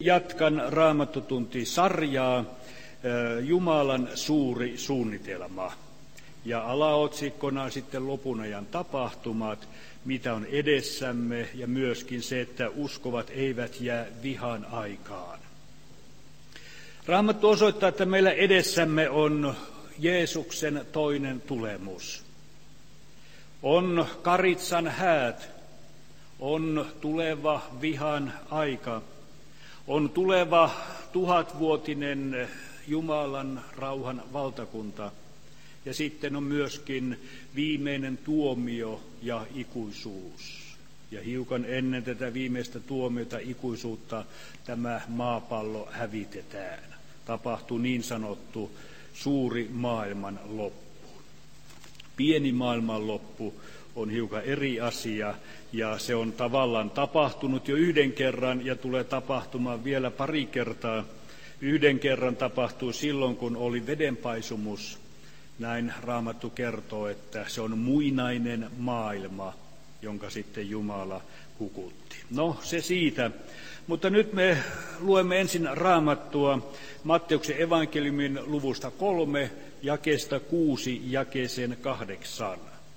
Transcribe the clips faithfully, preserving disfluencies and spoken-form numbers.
Jatkan Raamattotunti-sarjaa Jumalan suuri suunnitelma. Ja alaotsikkona sitten lopun ajan tapahtumat, mitä on edessämme, ja myöskin se, että uskovat eivät jää vihan aikaan. Raamattu osoittaa, että meillä edessämme on Jeesuksen toinen tulemus. On karitsan häät, on tuleva vihan aika, on tuleva tuhatvuotinen Jumalan rauhan valtakunta, ja sitten on myöskin viimeinen tuomio ja ikuisuus. Ja hiukan ennen tätä viimeistä tuomiota ikuisuutta tämä maapallo hävitetään. Tapahtuu niin sanottu suuri maailman loppu. Pieni maailman loppu on hiukan eri asia, ja se on tavallaan tapahtunut jo yhden kerran ja tulee tapahtumaan vielä pari kertaa. Yhden kerran tapahtui silloin, kun oli vedenpaisumus. Näin Raamattu kertoo, että se on muinainen maailma, jonka sitten Jumala hukutti. No, se siitä. Mutta nyt me luemme ensin Raamattua Matteuksen evankeliumin luvusta kolme, jakeesta kuusi jakeeseen kahdeksan.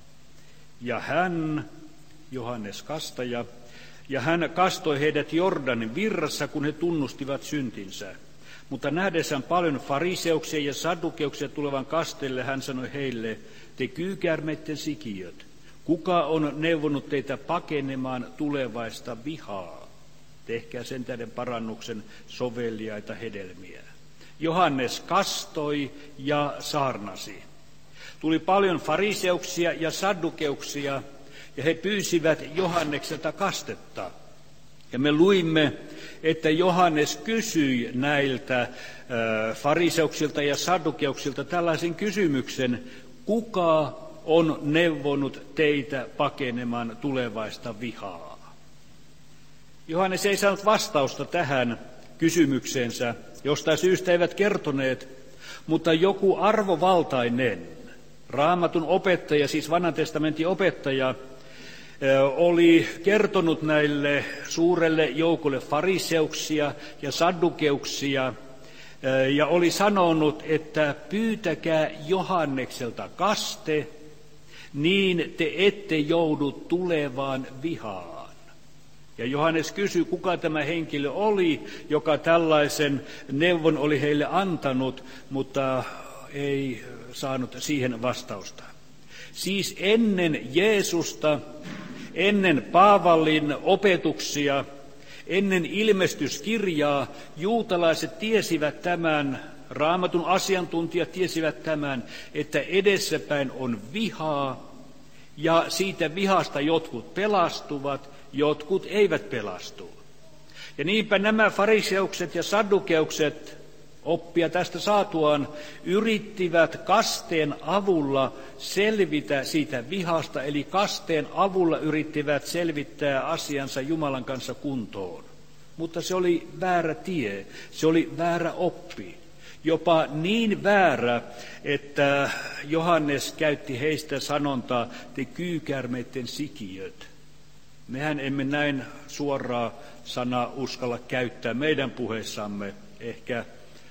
Ja hän, Johannes Kastaja, ja hän kastoi heidät Jordanin virrassa, kun he tunnustivat syntinsä. Mutta nähdessään paljon fariseuksia ja saddukeuksia tulevan kasteelle, hän sanoi heille, te kyykäärmeitten sikiöt, kuka on neuvonut teitä pakenemaan tulevaista vihaa? Tehkää sen tähden parannuksen soveliaita hedelmiä. Johannes kastoi ja saarnasi. Tuli paljon fariseuksia ja saddukeuksia, ja he pyysivät Johannekselta kastetta. Ja me luimme, että Johannes kysyi näiltä äh, fariseuksilta ja saddukeuksilta tällaisen kysymyksen, kuka on neuvonut teitä pakenemaan tulevaista vihaa? Johannes ei saanut vastausta tähän kysymykseensä, jostain syystä eivät kertoneet, mutta joku arvovaltainen Raamatun opettaja, siis Vanhan testamentin opettaja, oli kertonut näille suurelle joukolle fariseuksia ja saddukeuksia ja oli sanonut, että pyytäkää Johannekselta kaste, niin te ette joudu tulevaan vihaan. Ja Johannes kysyi, kuka tämä henkilö oli, joka tällaisen neuvon oli heille antanut, mutta ei saanut siihen vastausta. Siis ennen Jeesusta, ennen Paavallin opetuksia, ennen ilmestyskirjaa, juutalaiset tiesivät tämän, Raamatun asiantuntijat tiesivät tämän, että edessäpäin on vihaa, ja siitä vihasta jotkut pelastuvat, jotkut eivät pelastu. Ja niinpä nämä fariseukset ja saddukeukset, oppia tästä saatuaan, yrittivät kasteen avulla selvitä siitä vihasta, eli kasteen avulla yrittivät selvittää asiansa Jumalan kanssa kuntoon. Mutta se oli väärä tie, se oli väärä oppi, jopa niin väärä, että Johannes käytti heistä sanontaa, te kyykäärmeitten sikiöt. Mehän emme näin suoraa sanaa uskalla käyttää meidän puheissamme, ehkä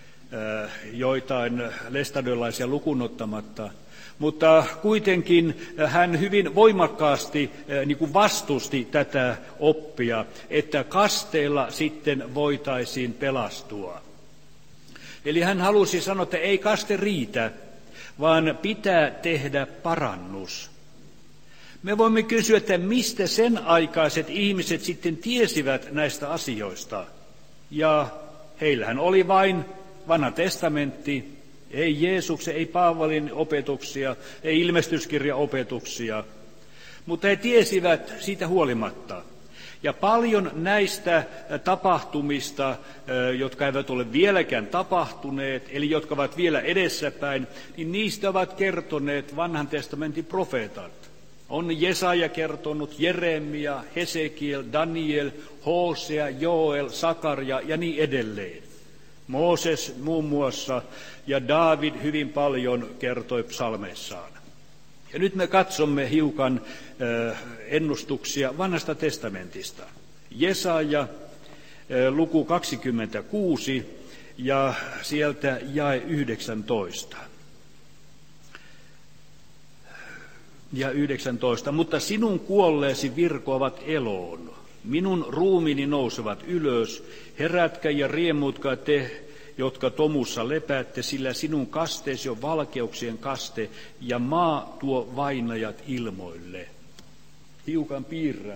joitain lestadiolaisia lukunottamatta, mutta kuitenkin hän hyvin voimakkaasti niin kuin vastusti tätä oppia, että kasteella sitten voitaisiin pelastua. Eli hän halusi sanoa, että ei kaste riitä, vaan pitää tehdä parannus. Me voimme kysyä, että mistä sen aikaiset ihmiset sitten tiesivät näistä asioista. Ja heillähän oli vain Vanha testamentti, ei Jeesuksen, ei Paavalin opetuksia, ei ilmestyskirjaopetuksia, mutta he tiesivät siitä huolimatta. Ja paljon näistä tapahtumista, jotka eivät ole vieläkään tapahtuneet, eli jotka ovat vielä edessäpäin, niin niistä ovat kertoneet Vanhan testamentin profeetat. On Jesaja kertonut, Jeremia, Hesekiel, Daniel, Hosea, Joel, Sakaria ja niin edelleen. Mooses muun muassa ja Daavid hyvin paljon kertoi psalmeissaan. Ja nyt me katsomme hiukan ennustuksia Vanhasta testamentista. Jesaja luku kaksikymmentäkuusi ja sieltä jae yhdeksäntoista. Ja yhdeksäntoista. Mutta sinun kuolleesi virkoavat eloon. Minun ruumiini nousevat ylös. Herätkä ja riemuutkaa te, jotka tomussa lepäätte, sillä sinun kasteesi on valkeuksien kaste, ja maa tuo vainajat ilmoille. Hiukan piirrän.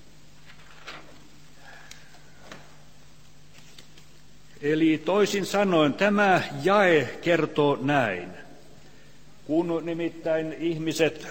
Eli toisin sanoen tämä jae kertoo näin. Kun nimittäin ihmiset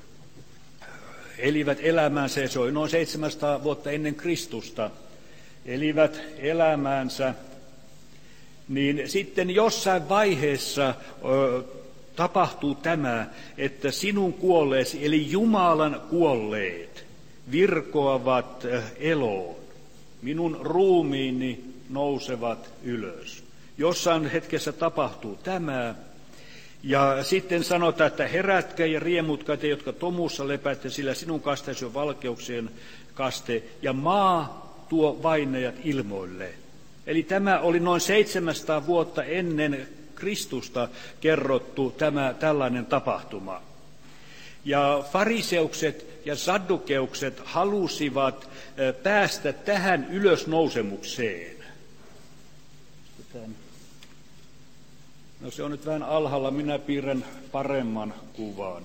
elivät elämäänsä, se oli noin seitsemänsataa vuotta ennen Kristusta, elivät elämäänsä, niin sitten jossain vaiheessa ö, tapahtuu tämä, että sinun kuolleesi, eli Jumalan kuolleet, virkoavat eloon. Minun ruumiini nousevat ylös. Jossain hetkessä tapahtuu tämä. Ja sitten sanotaan, että herätkää ja riemutkaa te, jotka tomussa lepäätte, sillä sinun kasteesi on valkeuksien kaste, ja maa tuo vainajat ilmoille. Eli tämä oli noin seitsemänsataa vuotta ennen Kristusta kerrottu tämä tällainen tapahtuma. Ja fariseukset ja saddukeukset halusivat päästä tähän ylösnousemukseen. No se on nyt vähän alhaalla, minä piirrän paremman kuvan.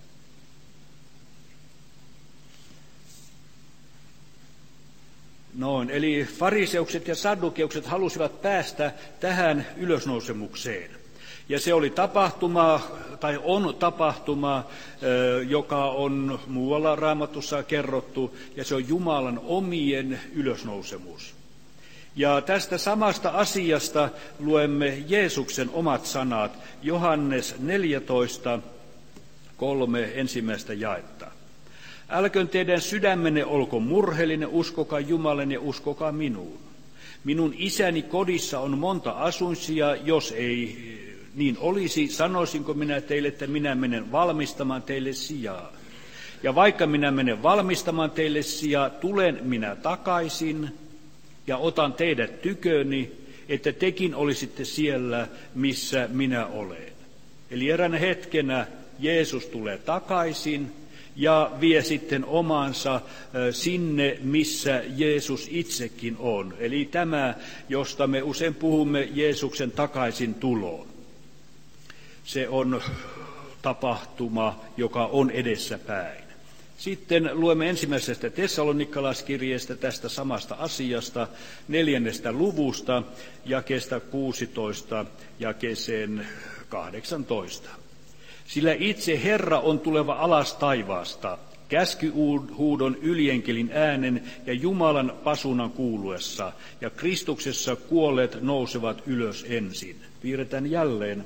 Noin, eli fariseukset ja saddukeukset halusivat päästä tähän ylösnousemukseen. Ja se oli tapahtuma, tai on tapahtuma, joka on muualla Raamatussa kerrottu, ja se on Jumalan omien ylösnousemus. Ja tästä samasta asiasta luemme Jeesuksen omat sanat, Johannes neljätoista, kolme ensimmäistä jaetta. Älköön teidän sydämenne olko murheellinen, uskokaa Jumalan ja uskokaa minuun. Minun isäni kodissa on monta asuinsia, jos ei niin olisi, sanoisinko minä teille, että minä menen valmistamaan teille sijaa. Ja vaikka minä menen valmistamaan teille sijaa, tulen minä takaisin ja otan teidät tyköni, että tekin olisitte siellä, missä minä olen. Eli eräänä hetkenä Jeesus tulee takaisin ja vie sitten omansa sinne, missä Jeesus itsekin on. Eli tämä, josta me usein puhumme, Jeesuksen takaisin tuloon. Se on tapahtuma, joka on edessäpäin. Sitten luemme ensimmäisestä tessalonikalaiskirjeestä tästä samasta asiasta, neljännestä luvusta, jakeesta kuusitoista jakeeseen kahdeksantoista. Sillä itse Herra on tuleva alas taivaasta, käskyhuudon yljenkelin äänen ja Jumalan pasunan kuuluessa, ja Kristuksessa kuolleet nousevat ylös ensin. Piirretään jälleen.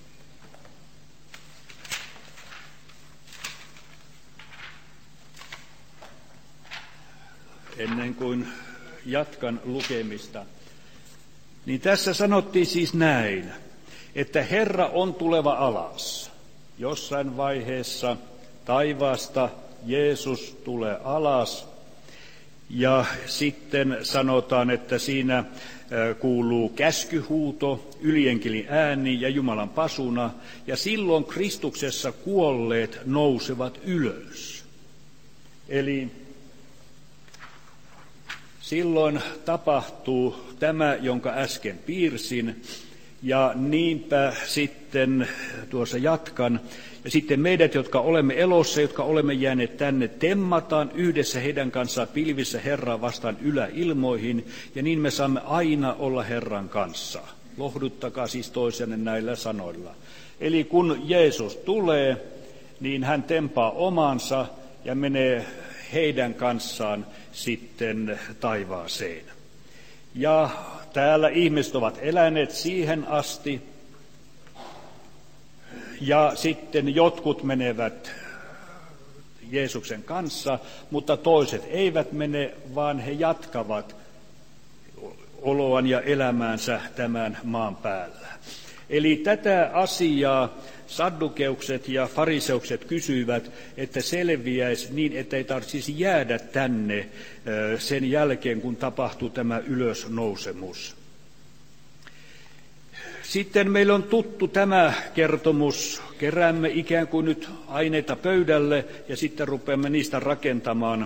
Ennen kuin jatkan lukemista, niin tässä sanottiin siis näin, että Herra on tuleva alas. Jossain vaiheessa taivaasta Jeesus tulee alas, ja sitten sanotaan, että siinä kuuluu käskyhuuto, yljenkelin ääni ja Jumalan pasuna, ja silloin Kristuksessa kuolleet nousevat ylös. Eli silloin tapahtuu tämä, jonka äsken piirsin, ja niinpä sitten tuossa jatkan. Ja sitten meidät, jotka olemme elossa, jotka olemme jääneet tänne, temmataan yhdessä heidän kanssaan pilvissä Herraa vastaan yläilmoihin, ja niin me saamme aina olla Herran kanssa. Lohduttakaa siis toisenne näillä sanoilla. Eli kun Jeesus tulee, niin hän tempaa omansa ja menee heidän kanssaan sitten taivaaseen. Ja täällä ihmiset ovat eläneet siihen asti, ja sitten jotkut menevät Jeesuksen kanssa, mutta toiset eivät mene, vaan he jatkavat oloaan ja elämäänsä tämän maan päällä. Eli tätä asiaa saddukeukset ja fariseukset kysyivät, että selviäisi niin, että ei tarvitsisi jäädä tänne sen jälkeen, kun tapahtuu tämä ylösnousemus. Sitten meillä on tuttu tämä kertomus. Keräämme ikään kuin nyt aineita pöydälle ja sitten rupeamme niistä rakentamaan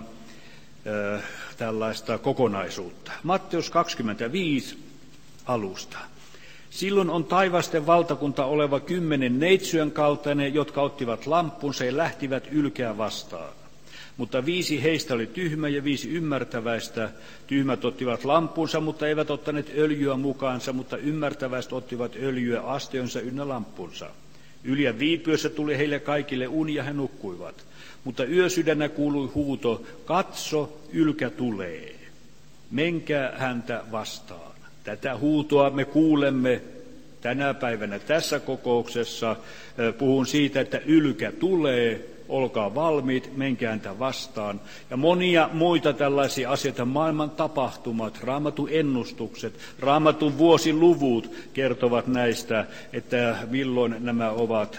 äh, tällaista kokonaisuutta. Matteus kaksikymmentäviisi alusta. Silloin on taivasten valtakunta oleva kymmenen neitsyön kaltainen, jotka ottivat lamppunsa ja lähtivät ylkeä vastaan. Mutta viisi heistä oli tyhmä ja viisi ymmärtäväistä. Tyhmät ottivat lampunsa, mutta eivät ottaneet öljyä mukaansa, mutta ymmärtäväiset ottivat öljyä astionsa ynnä lampunsa. Yliä viipyössä tuli heille kaikille uni ja he nukkuivat. Mutta yösydännä kuului huuto, katso, ylkä tulee. Menkää häntä vastaan. Tätä huutoa me kuulemme tänä päivänä tässä kokouksessa. Puhun siitä, että ylkä tulee. Olkaa valmiit, menkää häntä vastaan. Ja monia muita tällaisia asioita, maailman tapahtumat, Raamatun ennustukset, Raamatun vuosiluvut kertovat näistä, että milloin nämä ovat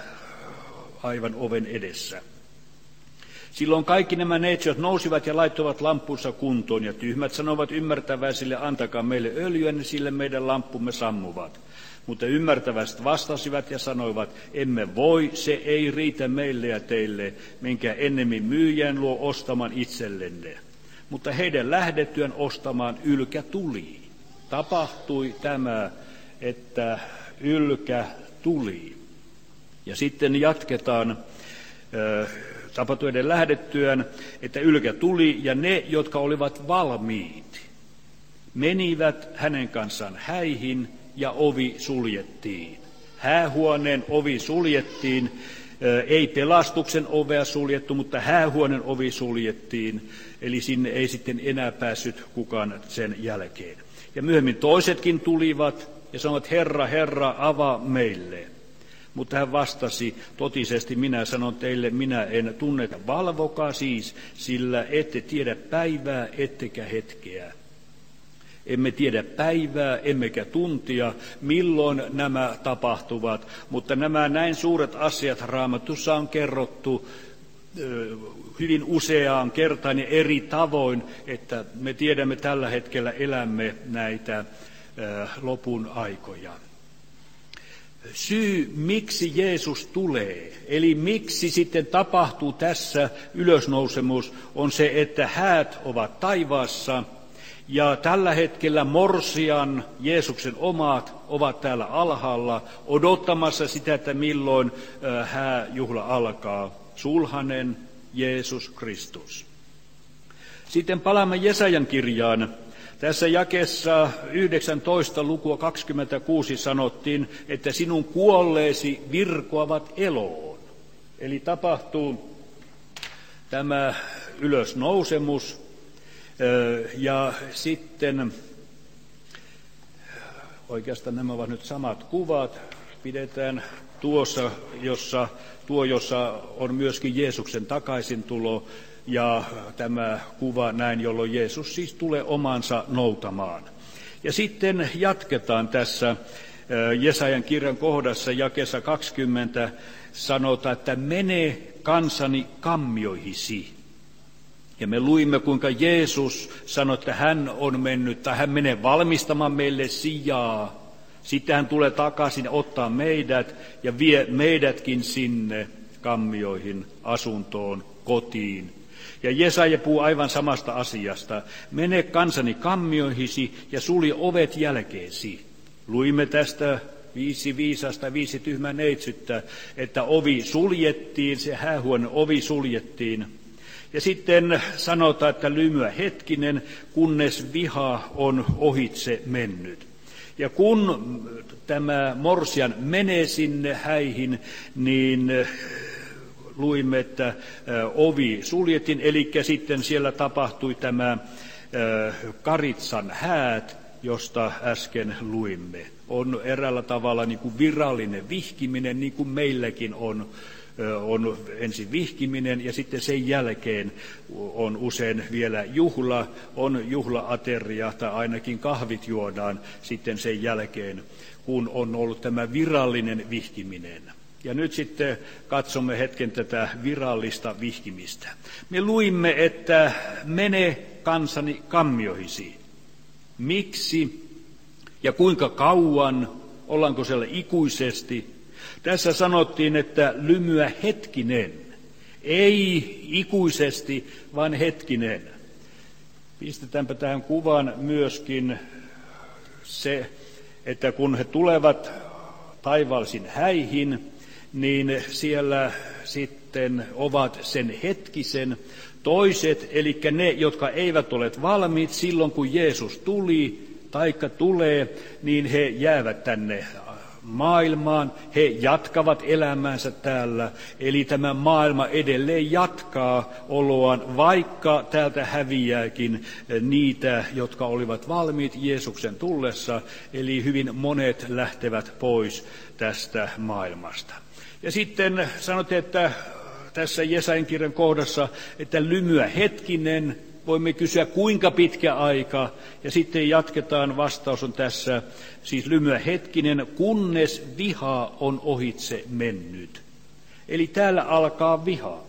aivan oven edessä. Silloin kaikki nämä neitsyöt nousivat ja laittoivat lamppunsa kuntoon, ja tyhmät sanovat ymmärtäväisille, antakaa meille öljyä, niin sille meidän lamppumme sammuvat. Mutta ymmärtäväiset vastasivat ja sanoivat, emme voi, se ei riitä meille ja teille, menkää ennemmin myyjän luo ostamaan itsellenne. Mutta heidän lähdettyään ostamaan ylkä tuli. Tapahtui tämä, että ylkä tuli. Ja sitten jatketaan tapahtuneiden lähdettyään, että ylkä tuli ja ne, jotka olivat valmiit, menivät hänen kanssaan häihin, ja ovi suljettiin. Häähuoneen ovi suljettiin, ei pelastuksen ovea suljettu, mutta häähuoneen ovi suljettiin, eli sinne ei sitten enää päässyt kukaan sen jälkeen. Ja myöhemmin toisetkin tulivat ja sanoivat, Herra, Herra, avaa meille. Mutta hän vastasi, totisesti minä sanon teille, minä en tunne, valvokaa siis, sillä ette tiedä päivää, ettekä hetkeä. Emme tiedä päivää, emmekä tuntia, milloin nämä tapahtuvat, mutta nämä näin suuret asiat Raamatussa on kerrottu hyvin useaan kertaan ja eri tavoin, että me tiedämme tällä hetkellä elämme näitä lopun aikoja. Syy, miksi Jeesus tulee, eli miksi sitten tapahtuu tässä ylösnousemus, on se, että häät ovat taivaassa, ja tällä hetkellä morsian, Jeesuksen omat, ovat täällä alhaalla odottamassa sitä, että milloin hääjuhla alkaa. Sulhanen Jeesus Kristus. Sitten palaamme Jesajan kirjaan. Tässä jakeessa yhdeksäntoista lukua kaksikymmentäkuusi sanottiin, että sinun kuolleesi virkoavat eloon. Eli tapahtuu tämä ylösnousemus. Ja sitten, oikeastaan nämä ovat nyt samat kuvat, pidetään tuossa, jossa, tuo, jossa on myöskin Jeesuksen takaisintulo, ja tämä kuva näin, jolloin Jeesus siis tulee omansa noutamaan. Ja sitten jatketaan tässä Jesajan kirjan kohdassa, jakeessa kaksikymmentä, sanotaan, että mene kansani kammioihisi. Ja me luimme, kuinka Jeesus sanoi, että hän on mennyt, tai hän menee valmistamaan meille sijaa. Sitten hän tulee takaisin ja ottaa meidät ja vie meidätkin sinne kammioihin, asuntoon, kotiin. Ja Jesaja puhuu aivan samasta asiasta. Mene kansani kammioihisi ja sulje ovet jälkeesi. Luimme tästä viisi viisasta, viisi tyhmää neitsyttä, että ovi suljettiin, se häähuoneen ovi suljettiin. Ja sitten sanotaan, että lymyä hetkinen, kunnes viha on ohitse mennyt. Ja kun tämä morsian menee sinne häihin, niin luimme, että ovi suljettiin, eli sitten siellä tapahtui tämä Karitsan häät, josta äsken luimme. On eräällä tavalla niin kuin virallinen vihkiminen, niin kuin meilläkin on on ensin vihkiminen ja sitten sen jälkeen on usein vielä juhla, on juhlaateria tai ainakin kahvit juodaan sitten sen jälkeen, kun on ollut tämä virallinen vihkiminen. Ja nyt sitten katsomme hetken tätä virallista vihkimistä. Me luimme, että mene kansani kammioihisi. Miksi ja kuinka kauan, ollaanko siellä ikuisesti? Tässä sanottiin, että lymyä hetkinen, ei ikuisesti, vaan hetkinen. Pistetäänpä tähän kuvaan myöskin se, että kun he tulevat taivaallisin häihin, niin siellä sitten ovat sen hetkisen. Toiset, eli ne, jotka eivät ole valmiit silloin, kun Jeesus tuli, taikka tulee, niin he jäävät tänne maailmaan, he jatkavat elämäänsä täällä, eli tämä maailma edelleen jatkaa oloaan, vaikka täältä häviääkin niitä, jotka olivat valmiit Jeesuksen tullessa, eli hyvin monet lähtevät pois tästä maailmasta. Ja sitten sanotaan, että tässä Jesajan kirjan kohdassa, että lymyä hetkinen, voimme kysyä kuinka pitkä aika, ja sitten jatketaan, vastaus on tässä, siis lymyä hetkinen, kunnes viha on ohitse mennyt. Eli täällä alkaa viha.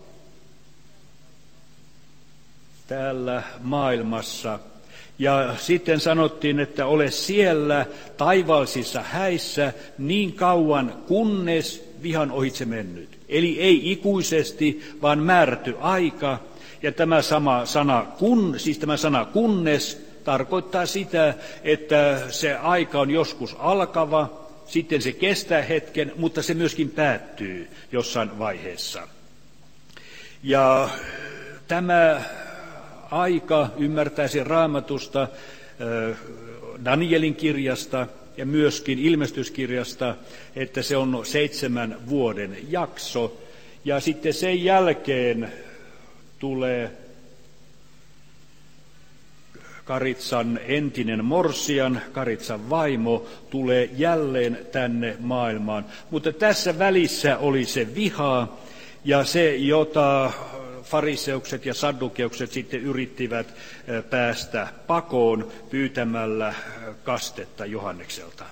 Täällä maailmassa. Ja sitten sanottiin, että ole siellä taivaallisissa häissä niin kauan, kunnes vihan ohitse mennyt. Eli ei ikuisesti, vaan määrätty aika. Ja tämä sama sana, kun, siis tämä sana kunnes tarkoittaa sitä, että se aika on joskus alkava, sitten se kestää hetken, mutta se myöskin päättyy jossain vaiheessa. Ja tämä aika ymmärtäisi Raamatusta, Danielin kirjasta ja myöskin ilmestyskirjasta, että se on seitsemän vuoden jakso. Ja sitten sen jälkeen tulee Karitsan entinen morsian, Karitsan vaimo, tulee jälleen tänne maailmaan. Mutta tässä välissä oli se viha ja se, jota fariseukset ja saddukeukset sitten yrittivät päästä pakoon pyytämällä kastetta Johannekselta.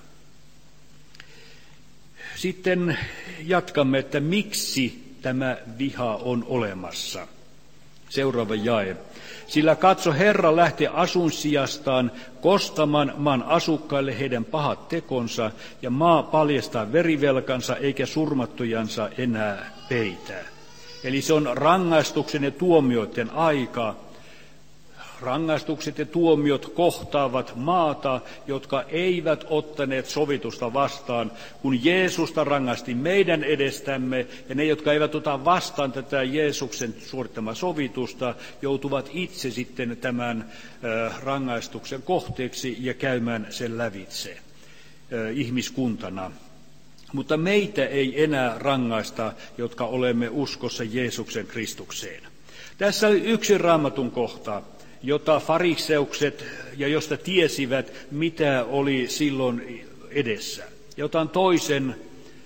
Sitten jatkamme, että miksi tämä viha on olemassa. Seuraava jae. Sillä katso, Herra lähtee asun sijastaan kostamaan maan asukkaille heidän pahat tekonsa, ja maa paljastaa verivelkansa eikä surmattujansa enää peitä. Eli se on rangaistuksen ja tuomioiden aika. Rangaistukset ja tuomiot kohtaavat maata, jotka eivät ottaneet sovitusta vastaan, kun Jeesusta rangaisti meidän edestämme, ja ne, jotka eivät ota vastaan tätä Jeesuksen suorittamaa sovitusta, joutuvat itse sitten tämän rangaistuksen kohteeksi ja käymään sen lävitse ihmiskuntana. Mutta meitä ei enää rangaista, jotka olemme uskossa Jeesuksen Kristukseen. Tässä oli yksi Raamatun kohta, jota fariseukset ja josta tiesivät, mitä oli silloin edessä. Ja otan toisen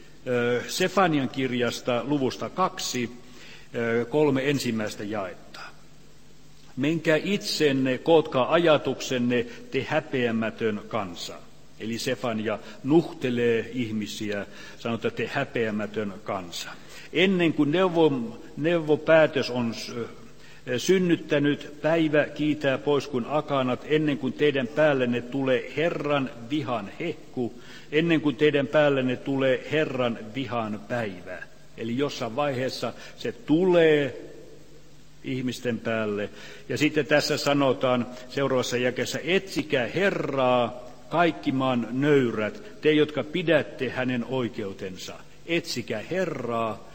Sefanian kirjasta luvusta kaksi, kolme ensimmäistä jaetta. Menkää itsenne, kootkaa ajatuksenne, te häpeämätön kansa. Eli Sefania nuhtelee ihmisiä, sanotaan, te häpeämätön kansa. Ennen kuin neuvo, neuvopäätös on synnyttänyt, päivä kiitää pois kuin akanat, ennen kuin teidän päällenne tulee Herran vihan hehku, ennen kuin teidän päällenne tulee Herran vihan päivä. Eli jossain vaiheessa se tulee ihmisten päälle. Ja sitten tässä sanotaan seuraavassa jakeessa, etsikää Herraa, kaikki maan nöyrät, te, jotka pidätte hänen oikeutensa. Etsikää Herraa,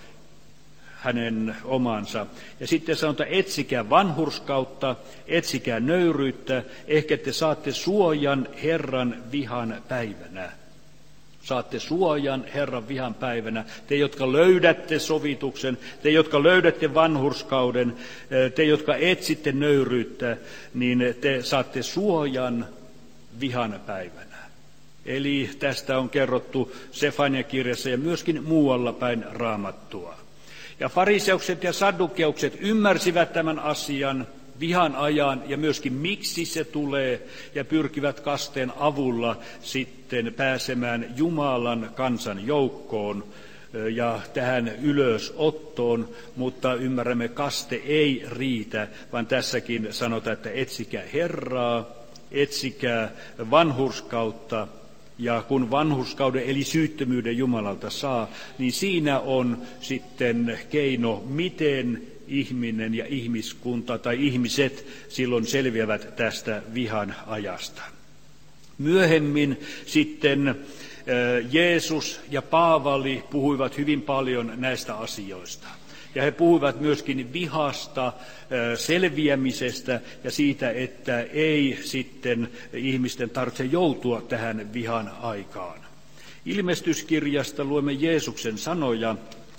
hänen omansa. Ja sitten sanotaan, etsikää vanhurskautta, etsikää nöyryyttä, ehkä te saatte suojan Herran vihan päivänä. Saatte suojan Herran vihan päivänä. Te, jotka löydätte sovituksen, te, jotka löydätte vanhurskauden, te, jotka etsitte nöyryyttä, niin te saatte suojan vihan päivänä. Eli tästä on kerrottu Sefania-kirjassa ja myöskin muualla päin Raamattua. Ja fariseukset ja saddukeukset ymmärsivät tämän asian, vihan ajan ja myöskin miksi se tulee, ja pyrkivät kasteen avulla sitten pääsemään Jumalan kansan joukkoon ja tähän ylösottoon, mutta ymmärrämme, kaste ei riitä, vaan tässäkin sanotaan, että etsikää Herraa, etsikää vanhurskautta, ja kun vanhurskauden eli syyttömyyden Jumalalta saa, niin siinä on sitten keino, miten ihminen ja ihmiskunta tai ihmiset silloin selviävät tästä vihan ajasta. Myöhemmin sitten Jeesus ja Paavali puhuivat hyvin paljon näistä asioista. Ja he puhuivat myöskin vihasta, selviämisestä ja siitä, että ei sitten ihmisten tarvitse joutua tähän vihan aikaan. Ilmestyskirjasta luemme Jeesuksen sanoja,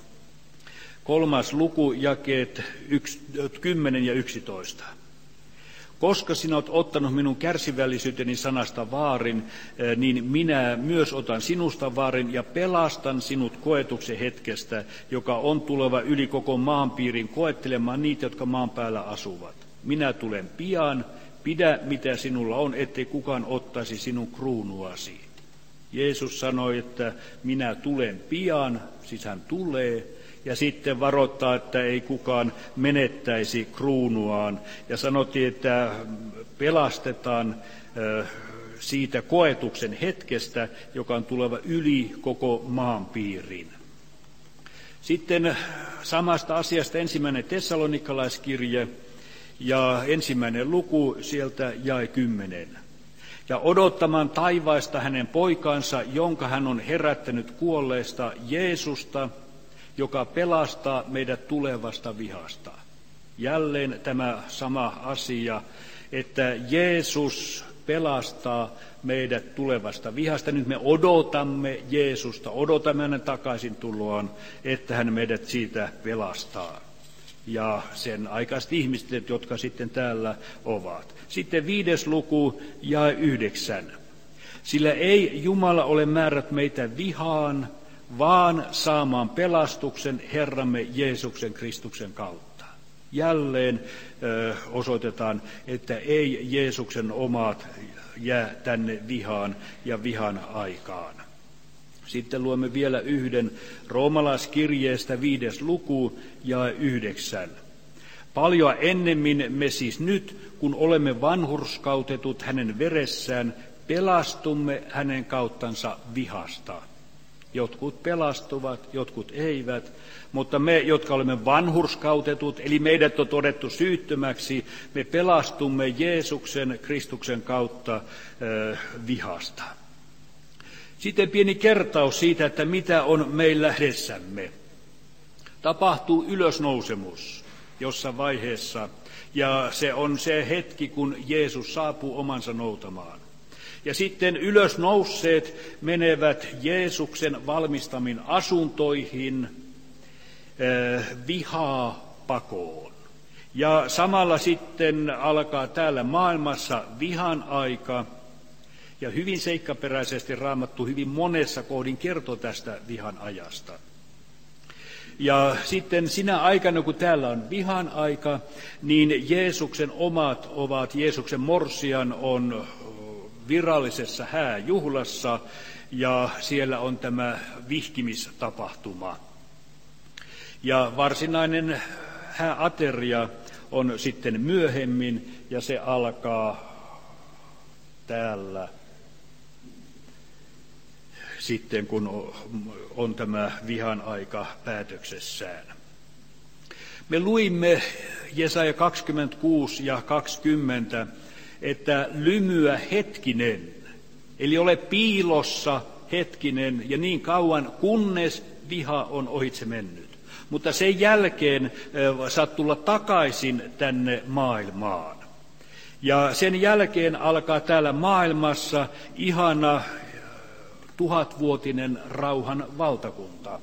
kolmas luku, jakeet kymmenen ja yksitoista. Koska sinä olet ottanut minun kärsivällisyyteni sanasta vaarin, niin minä myös otan sinusta vaarin ja pelastan sinut koetuksen hetkestä, joka on tuleva yli koko maanpiirin koettelemaan niitä, jotka maan päällä asuvat. Minä tulen pian, pidä mitä sinulla on, ettei kukaan ottaisi sinun kruunuasi. Jeesus sanoi, että minä tulen pian, siis hän tulee. Ja sitten varoittaa, että ei kukaan menettäisi kruunuaan. Ja sanottiin, että pelastetaan siitä koetuksen hetkestä, joka on tuleva yli koko maanpiirin. Sitten samasta asiasta ensimmäinen tessalonikalaiskirje ja ensimmäinen luku sieltä jae kymmenen. Ja odottamaan taivaista hänen poikansa, jonka hän on herättänyt kuolleesta, Jeesusta, joka pelastaa meidät tulevasta vihasta. Jälleen tämä sama asia, että Jeesus pelastaa meidät tulevasta vihasta. Nyt me odotamme Jeesusta, odotamme hänen takaisin tuloaan, että hän meidät siitä pelastaa. Ja sen aikaiset ihmiset, jotka sitten täällä ovat. Sitten viides luku ja yhdeksän. Sillä ei Jumala ole määrät meitä vihaan, vaan saamaan pelastuksen Herramme Jeesuksen Kristuksen kautta. Jälleen ö, osoitetaan, että ei Jeesuksen omat jää tänne vihaan ja vihan aikaan. Sitten luemme vielä yhden roomalaiskirjeestä viides luku ja yhdeksän. Paljon ennemmin me siis nyt, kun olemme vanhurskautetut hänen veressään, pelastumme hänen kauttansa vihasta. Jotkut pelastuvat, jotkut eivät, mutta me, jotka olemme vanhurskautetut, eli meidät on todettu syyttömäksi, me pelastumme Jeesuksen, Kristuksen kautta äh, vihasta. Sitten pieni kertaus siitä, että mitä on meillä edessämme. Tapahtuu ylösnousemus jossain vaiheessa, ja se on se hetki, kun Jeesus saapuu omansa noutamaan. Ja sitten ylösnousseet menevät Jeesuksen valmistamiin asuntoihin äh, vihaa pakoon. Ja samalla sitten alkaa täällä maailmassa vihan aika. Ja hyvin seikkaperäisesti Raamattu hyvin monessa kohdin kertoo tästä vihan ajasta. Ja sitten sinä aikana, kun täällä on vihan aika, niin Jeesuksen omat ovat, Jeesuksen morsian on virallisessa hääjuhlassa, ja siellä on tämä vihkimistapahtuma. Ja varsinainen hääateria on sitten myöhemmin, ja se alkaa täällä sitten, kun on tämä vihan aika päätöksessään. Me luimme Jesaja kaksikymmentäkuusi ja kaksikymmentä, että lymyä hetkinen, eli ole piilossa hetkinen ja niin kauan, kunnes viha on ohitse mennyt. Mutta sen jälkeen saat tulla takaisin tänne maailmaan. Ja sen jälkeen alkaa täällä maailmassa ihana tuhatvuotinen rauhan valtakunta.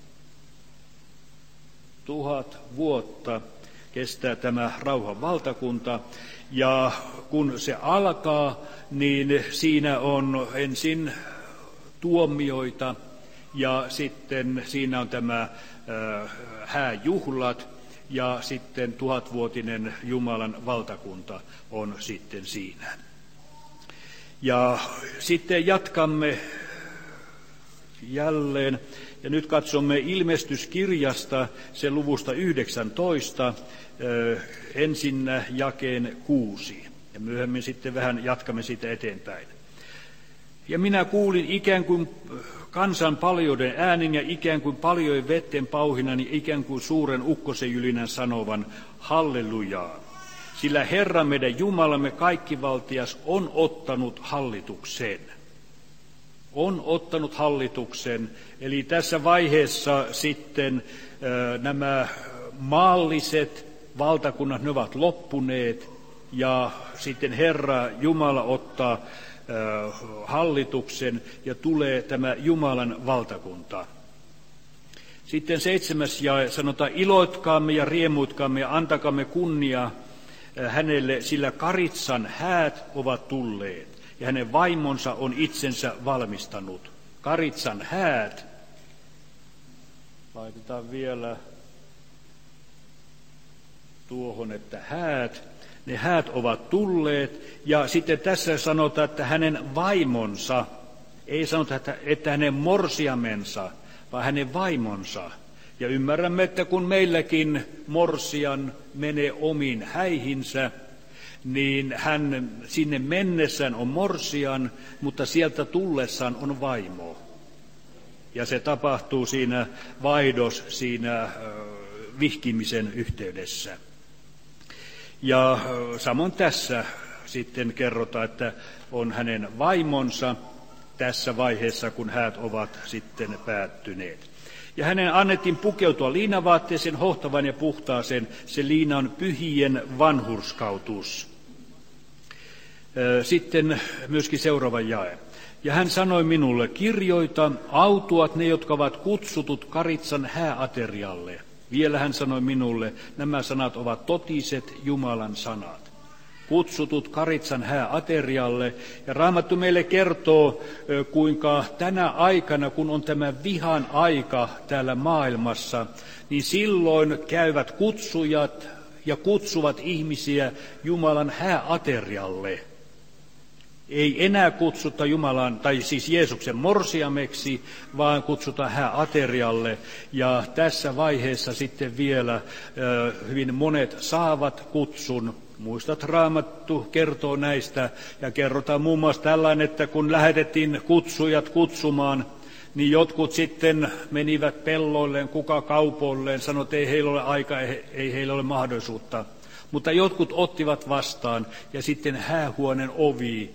Tuhat vuotta kestää tämä rauhan valtakunta, ja kun se alkaa, niin siinä on ensin tuomioita, ja sitten siinä on tämä äh, hääjuhlat, ja sitten tuhatvuotinen Jumalan valtakunta on sitten siinä. Ja sitten jatkamme jälleen, ja nyt katsomme ilmestyskirjasta, sen luvusta yhdeksäntoista, äh, ensinnä jakeen kuusi, ja myöhemmin sitten vähän jatkamme siitä eteenpäin. Ja minä kuulin ikään kuin kansan paljouden äänen ja ikään kuin paljojen vetten pauhinan ja ikään kuin suuren ukkosenjylinän sanovan hallelujaa. Sillä Herra meidän Jumalamme kaikkivaltias on ottanut hallituksen. On ottanut hallituksen. Eli tässä vaiheessa sitten äh, nämä maalliset valtakunnat, ne ovat loppuneet ja sitten Herra Jumala ottaa hallituksen ja tulee tämä Jumalan valtakunta. Sitten seitsemäs jae sanotaan, iloitkaamme ja riemuitkaamme ja antakaamme kunnia hänelle, sillä Karitsan häät ovat tulleet ja hänen vaimonsa on itsensä valmistanut. Karitsan häät, laitetaan vielä tuohon, että häät, ne häät ovat tulleet, ja sitten tässä sanotaan, että hänen vaimonsa, ei sanota, että, että hänen morsiamensa, vaan hänen vaimonsa. Ja ymmärrämme, että kun meilläkin morsian menee omiin häihinsä, niin hän sinne mennessään on morsian, mutta sieltä tullessaan on vaimo. Ja se tapahtuu siinä vaihdos, siinä äh, vihkimisen yhteydessä. Ja samoin tässä sitten kerrotaan, että on hänen vaimonsa tässä vaiheessa, kun häät ovat sitten päättyneet. Ja hänen annettiin pukeutua liinavaatteeseen, hohtavan ja puhtaaseen. Se liina on pyhien vanhurskautus. Sitten myöskin seuraava jae. Ja hän sanoi minulle, kirjoita, autuat ne, jotka ovat kutsutut Karitsan hääaterialle. Vielä hän sanoi minulle, nämä sanat ovat totiset Jumalan sanat. Kutsutut Karitsan hääaterialle. Ja Raamattu meille kertoo, kuinka tänä aikana, kun on tämä vihan aika täällä maailmassa, niin silloin käyvät kutsujat ja kutsuvat ihmisiä Jumalan hääaterialle. Ei enää kutsuta Jumalan, tai siis Jeesuksen morsiameksi, vaan kutsutaan hääaterialle. Ja tässä vaiheessa sitten vielä hyvin monet saavat kutsun. Muistat, Raamattu kertoo näistä, ja kerrotaan muun muassa tällainen, että kun lähetettiin kutsujat kutsumaan, niin jotkut sitten menivät pelloilleen, kuka kaupoilleen, sanoi, että ei heillä ole aikaa, ei heillä ole mahdollisuutta. Mutta jotkut ottivat vastaan, ja sitten häähuoneen ovi,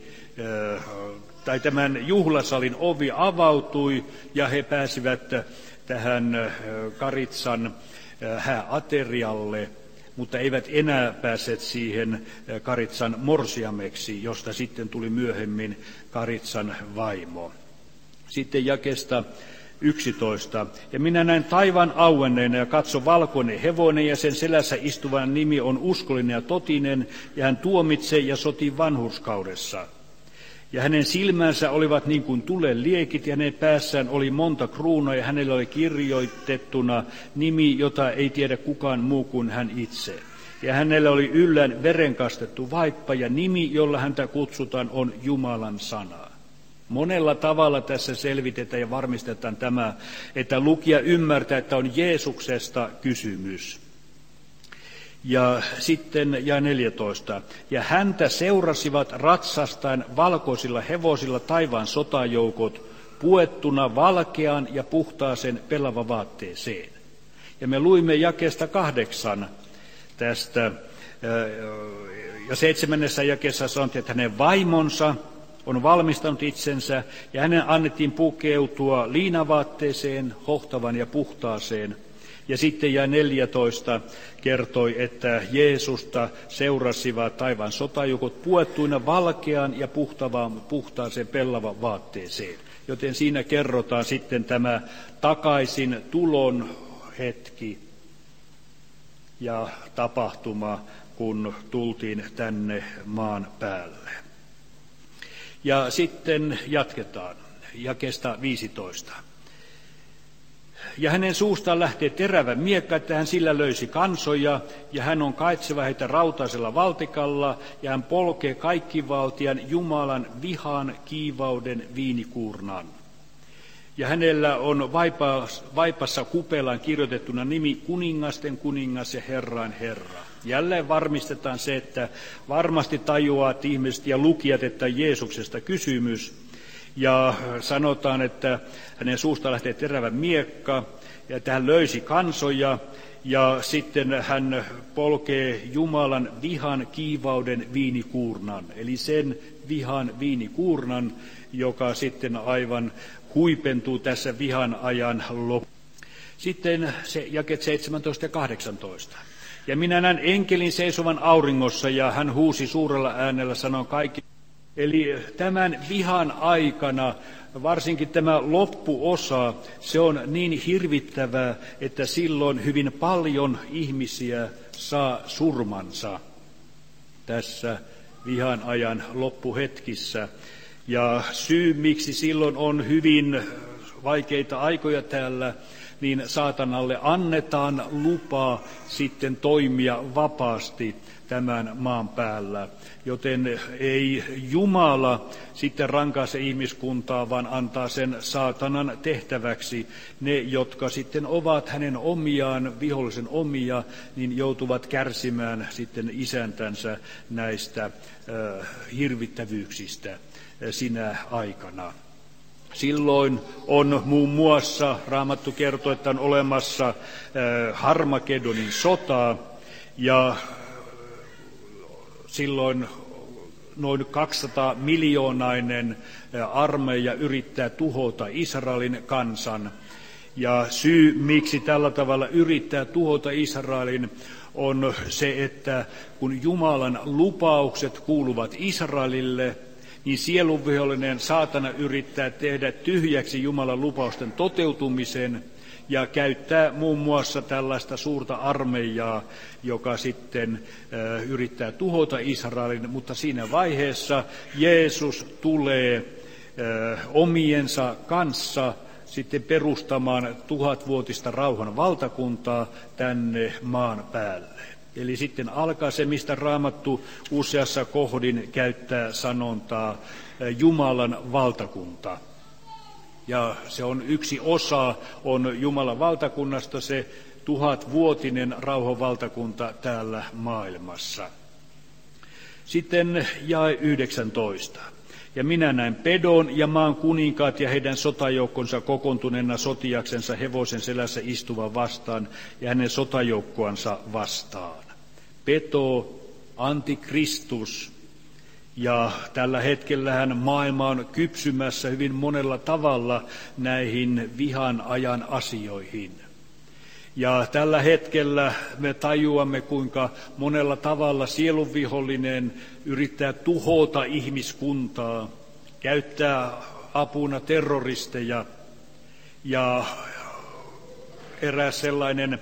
tai tämän juhlasalin ovi avautui, ja he pääsivät tähän Karitsan hääaterialle, mutta eivät enää päässeet siihen Karitsan morsiameksi, josta sitten tuli myöhemmin Karitsan vaimo. Sitten jakesta yksitoista. Ja minä näin taivaan auenneena ja katso valkoinen hevonen, ja sen selässä istuvan nimi on uskollinen ja totinen, ja hän tuomitsee ja sotii vanhurskaudessa. Ja hänen silmänsä olivat niin kuin tulen liekit, ja hänen päässään oli monta kruunaa, ja hänellä oli kirjoitettuna nimi, jota ei tiedä kukaan muu kuin hän itse. Ja hänellä oli yllään verenkastettu vaippa, ja nimi, jolla häntä kutsutaan, on Jumalan sana. Monella tavalla tässä selvitetään ja varmistetaan tämä, että lukija ymmärtää, että on Jeesuksesta kysymys. Ja sitten ja neljätoista. Ja häntä seurasivat ratsastaan valkoisilla hevosilla taivaan sotajoukot, puettuna valkeaan ja puhtaaseen pellavavaatteeseen. Ja me luimme jakeesta kahdeksan tästä, ja seitsemännessä jakeessa sanottiin, että hänen vaimonsa on valmistanut itsensä, ja hänen annettiin pukeutua liinavaatteeseen, hohtavan ja puhtaaseen. Ja sitten ja neljätoista kertoi, että Jeesusta seurasivat taivaan sotajoukot puettuina valkeaan ja puhtaaseen pellavan vaatteeseen. Joten siinä kerrotaan sitten tämä takaisin tulon hetki ja tapahtuma, kun tultiin tänne maan päälle. Ja sitten jatketaan jakeesta viisitoista. Ja hänen suustaan lähtee terävä miekka, että hän sillä löysi kansoja, ja hän on kaitseva heitä rautaisella valtikalla, ja hän polkee kaikkivaltian Jumalan vihan kiivauden viinikuurnan. Ja hänellä on vaipas, vaipassa kupelaan kirjoitettuna nimi kuningasten kuningas ja Herran Herra. Jälleen varmistetaan se, että varmasti tajuavat ihmiset ja lukijat, että Jeesuksesta kysymys. Ja sanotaan, että hänen suusta lähtee terävä miekka, ja että hän löysi kansoja, ja sitten hän polkee Jumalan vihan kiivauden viinikuurnan, eli sen vihan viinikuurnan, joka sitten aivan huipentuu tässä vihan ajan loppuun. Sitten se jakeet seitsemäntoista ja kahdeksantoista. Ja minä näin enkelin seisovan auringossa, ja hän huusi suurella äänellä, sanoi kaikki. Eli tämän vihan aikana, varsinkin tämä loppuosa, se on niin hirvittävää, että silloin hyvin paljon ihmisiä saa surmansa tässä vihan ajan loppuhetkissä. Ja syy, miksi silloin on hyvin vaikeita aikoja täällä, niin saatanalle annetaan lupa sitten toimia vapaasti tämän maan päällä. Joten ei Jumala sitten rankaise ihmiskuntaa, vaan antaa sen saatanan tehtäväksi. Ne, jotka sitten ovat hänen omiaan, vihollisen omia, niin joutuvat kärsimään sitten isäntänsä näistä äh, hirvittävyyksistä sinä aikana. Silloin on muun muassa, Raamattu kertoo, että on olemassa äh, Harmagedonin sota, ja silloin noin kaksisataa miljoonainen armeija yrittää tuhota Israelin kansan. Ja syy, miksi tällä tavalla yrittää tuhota Israelin, on se, että kun Jumalan lupaukset kuuluvat Israelille, niin sielunvihollinen saatana yrittää tehdä tyhjäksi Jumalan lupausten toteutumisen ja käyttää muun muassa tällaista suurta armeijaa, joka sitten äh, yrittää tuhota Israelin, mutta siinä vaiheessa Jeesus tulee äh, omiensa kanssa sitten perustamaan tuhatvuotista rauhan valtakuntaa tänne maan päälle. Eli sitten alkaa se, mistä Raamattu useassa kohdin käyttää sanontaa Jumalan valtakunta. Ja se on yksi osa, on Jumalan valtakunnasta se tuhatvuotinen rauhan valtakunta täällä maailmassa. Sitten jae yhdeksäntoista. Ja minä näin pedon ja maan kuninkaat ja heidän sotajoukkonsa kokoontuneena sotiaksensa hevosen selässä istuvan vastaan ja hänen sotajoukkoansa vastaan. Peto, antikristus, ja tällä hetkellähän maailma on kypsymässä hyvin monella tavalla näihin vihan ajan asioihin. Ja tällä hetkellä me tajuamme, kuinka monella tavalla sielunvihollinen yrittää tuhota ihmiskuntaa, käyttää apuna terroristeja. Ja eräs sellainen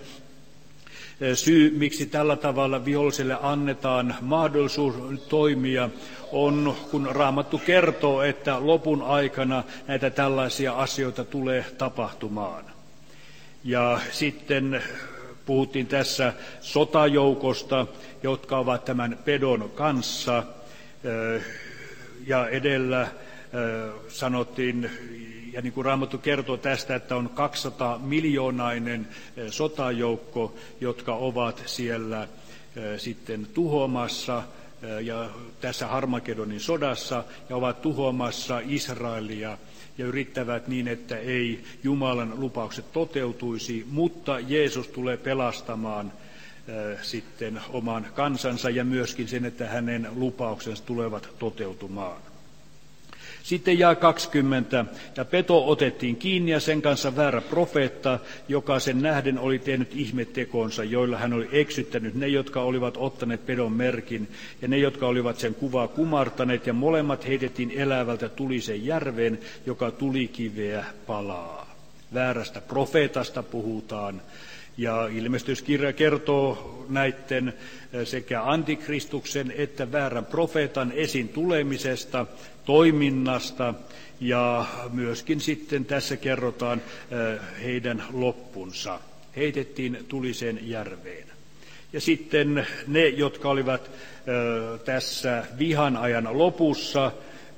syy, miksi tällä tavalla viholliselle annetaan mahdollisuus toimia, on, kun Raamattu kertoo, että lopun aikana näitä tällaisia asioita tulee tapahtumaan. Ja sitten puhuttiin tässä sotajoukosta, jotka ovat tämän pedon kanssa, ja edellä sanottiin, ja niin kuin Raamattu kertoo tästä, että on kaksisataa miljoonainen sotajoukko, jotka ovat siellä sitten tuhoamassa ja tässä Harmagedonin sodassa ja ovat tuhoamassa Israelia ja yrittävät niin, että ei Jumalan lupaukset toteutuisi, mutta Jeesus tulee pelastamaan sitten oman kansansa ja myöskin sen, että hänen lupauksensa tulevat toteutumaan. Sitten jae kaksikymmentä, ja peto otettiin kiinni ja sen kanssa väärä profeetta, joka sen nähden oli tehnyt ihmetekonsa, joilla hän oli eksyttänyt ne, jotka olivat ottaneet pedon merkin, ja ne, jotka olivat sen kuvaa kumartaneet, ja molemmat heitettiin elävältä tulisen järveen, joka tulikiveä palaa. Väärästä profeetasta puhutaan, Ja ilmestyskirja kertoo näiden sekä antikristuksen että väärän profeetan esiin tulemisesta, toiminnasta, ja myöskin sitten tässä kerrotaan heidän loppunsa. Heitettiin tuliseen järveen. Ja sitten ne, jotka olivat tässä vihan ajan lopussa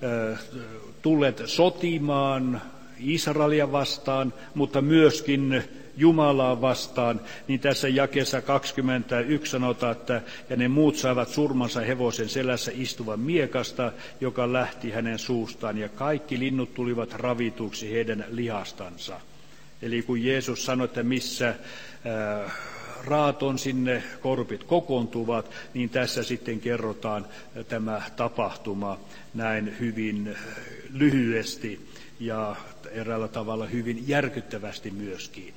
tulleet sotimaan Israelia vastaan, mutta myöskin Jumalaa vastaan, niin tässä jakeessa kaksikymmentäyksi sanotaan, että ja ne muut saivat surmansa hevosen selässä istuvan miekasta, joka lähti hänen suustaan, ja kaikki linnut tulivat ravituksi heidän lihastansa. Eli kun Jeesus sanoi, että missä äh, raaton sinne korpit kokoontuvat, niin tässä sitten kerrotaan tämä tapahtuma näin hyvin lyhyesti ja eräällä tavalla hyvin järkyttävästi myöskin.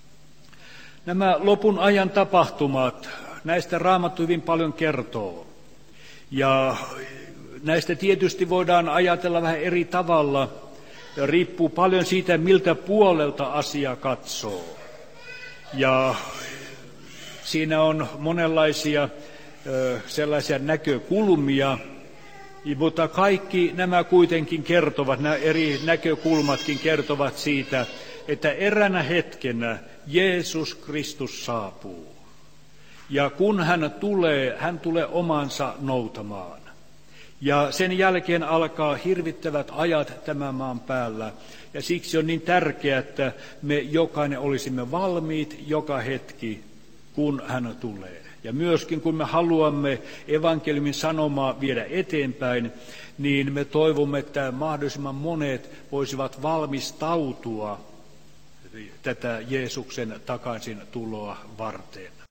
Nämä lopun ajan tapahtumat, näistä Raamattu hyvin paljon kertoo. Ja näistä tietysti voidaan ajatella vähän eri tavalla. Ja riippuu paljon siitä, miltä puolelta asia katsoo. Ja siinä on monenlaisia ö, sellaisia näkökulmia, mutta kaikki nämä kuitenkin kertovat, nämä eri näkökulmatkin kertovat siitä, että eräänä hetkenä Jeesus Kristus saapuu. Ja kun hän tulee, hän tulee omansa noutamaan. Ja sen jälkeen alkaa hirvittävät ajat tämän maan päällä. Ja siksi on niin tärkeää, että me jokainen olisimme valmiit joka hetki, kun hän tulee. Ja myöskin kun me haluamme evankeliumin sanomaa viedä eteenpäin, niin me toivomme, että mahdollisimman monet voisivat valmistautua tätä Jeesuksen takaisin tuloa varten.